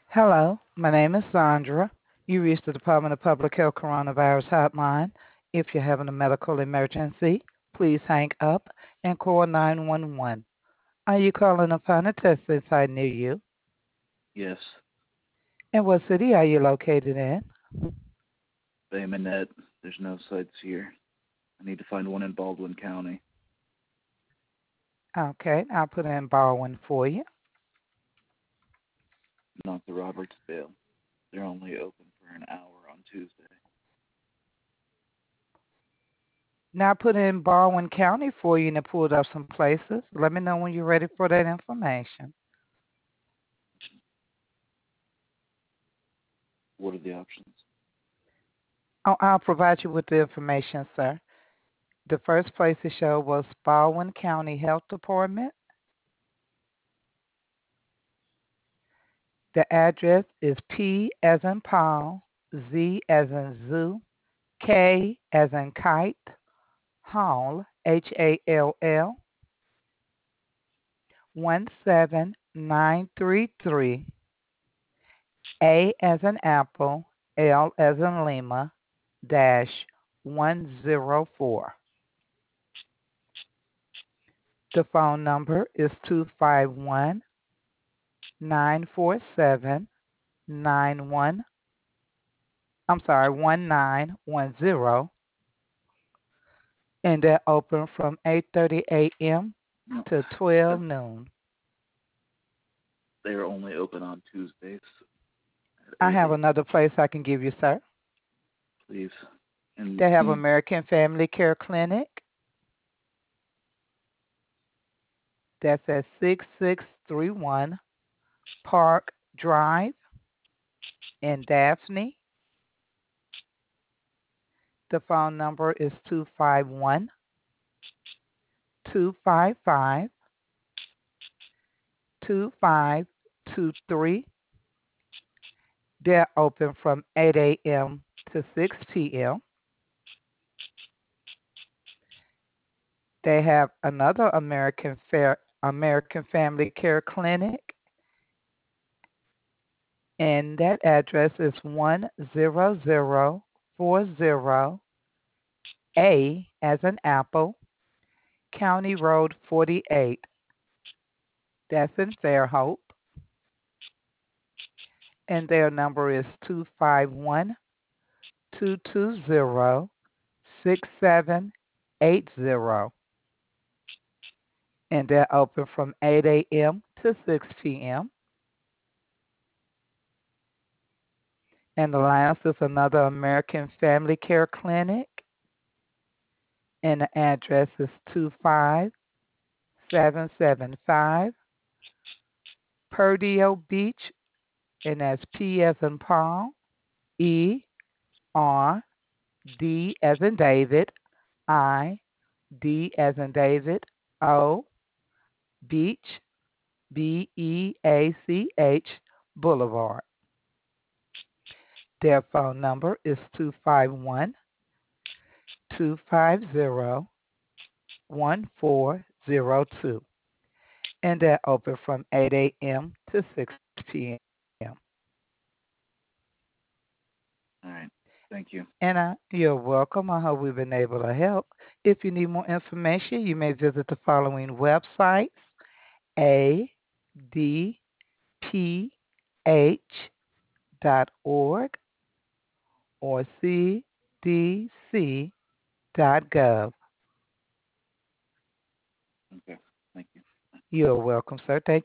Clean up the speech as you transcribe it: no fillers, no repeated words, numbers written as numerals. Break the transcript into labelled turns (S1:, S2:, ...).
S1: Hello, my name is Sandra. You reached the Department of Public Health Coronavirus Hotline. If you're having a medical emergency, please hang up and call 911. Are you calling upon a testing site near you?
S2: Yes,
S1: And what city are you located in?
S2: Bay Minette. There's no sites here. I need to find one in Baldwin County,
S1: Okay, I'll put in Baldwin for you.
S2: not the Robertsville. They're only open for an hour on Tuesday.
S1: Now I put in Baldwin County for you and it pulled up some places. Let me know when you're ready for that information.
S2: What are the options?
S1: I'll provide you with the information, sir. The first place to show was Baldwin County Health Department. The address is P as in Paul, Z as in Zoo, K as in Kite, Hall, Hall, 17933, A as in Apple, L as in Lima, dash 104. The phone number is 251 947 91. I'm sorry, 1910, and they're open from 8:30 a.m.
S2: No,
S1: to 12
S2: that
S1: noon.
S2: they're only open on Tuesdays at
S1: I
S2: 8
S1: have
S2: a.m.
S1: another place I can give you, sir.
S2: Please. And
S1: They
S2: can
S1: have
S2: you?
S1: American Family Care Clinic. That's at 6631 Park Drive in Daphne. The phone number is 251 255 2523. They're open from 8 a.m. to 6 p.m. They have another American Family Care Clinic, and that address is 10040 A as in Apple, County Road 48. That's in Fairhope, and their number is 251 220 6780, and they're open from 8 a.m. to 6 p.m. And the last is another American Family Care Clinic, and the address is 25775 Perdio Beach, and that's P as in Paul, E R D as in David, I D as in David, O Beach, Beach Boulevard. Their phone number is 251 250 1402, and they're open from 8 a.m. to 6 p.m.
S2: All right. Thank you.
S1: And you're welcome. I hope we've been able to help. If you need more information, you may visit the following websites: adph.org or cdc.gov.
S2: Okay. Thank you.
S1: You're welcome, sir. Thank